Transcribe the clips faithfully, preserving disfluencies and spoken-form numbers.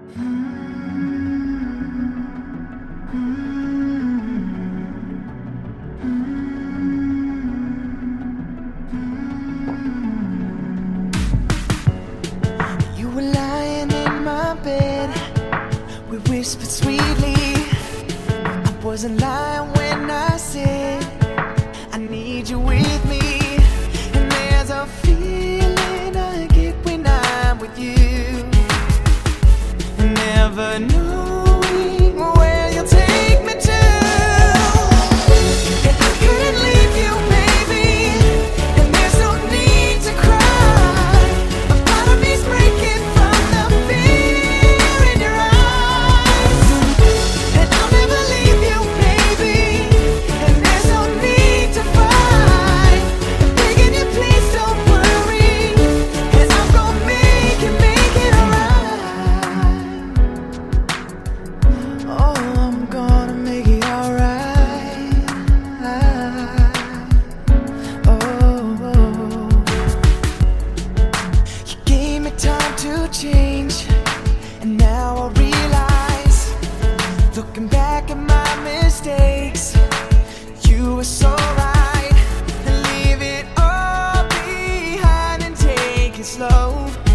You were lying in my bed, we whispered sweetly. I wasn't lying when I said I need you with me. And there's a feeling I get when I'm with you, never knowing where you'll take me to. And I couldn't leave you, baby, and there's no need to cry. A part of me's breaking from the fear in your eyes. And I'll never leave you, baby, and there's no need to fight. I'm begging you, please don't worry, 'cause I'm gonna make it, make it alright. Oh, I'm gonna make it alright. Oh, you gave me time to change, and now I realize, looking back at my mistakes, you were so right. And leave it all behind and take it slow.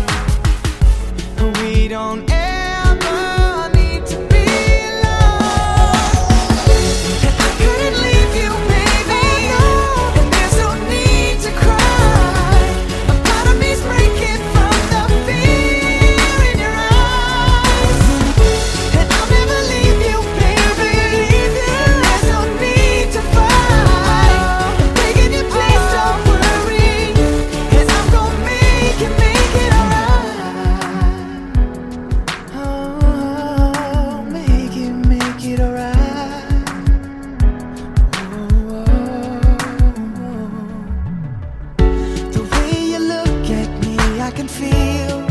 We don't ever need to be alone. And I couldn't leave you, baby, and there's no need to cry. A part of me's breaking from the fear in your eyes. And I'll never leave you, baby, and there's no need to fight. I'm begging you, please don't worry, 'cause I'm gonna make it, make it alright. Oh, make it, make it alright. Oh, the way you look at me, I can feel